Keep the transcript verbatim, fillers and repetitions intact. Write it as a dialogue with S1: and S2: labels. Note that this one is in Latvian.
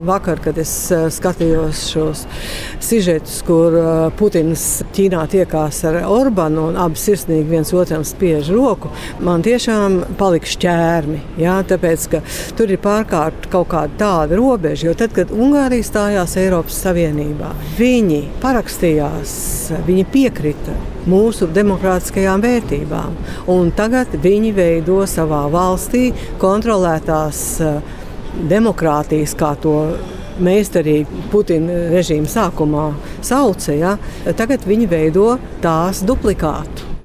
S1: Vakar, kad es skatījos šos sižetus, kur Putins Ķīnā tiekās ar Orbanu un abi sirsnīgi viens otram spiež roku, man tiešām palika šķērmi. Jā, tāpēc, ka tur ir pārkārt kaut kāda tāda robeža, jo tad, kad Ungārija stājās Eiropas Savienībā, viņi parakstījās, viņi piekrita mūsu demokrātiskajām vērtībām. Un tagad viņi veido savā valstī kontrolētās demokrātijas, kā to meistarīgi Putina režīma sākumā sauca, ja? Tagad viņi veido tās duplikātu.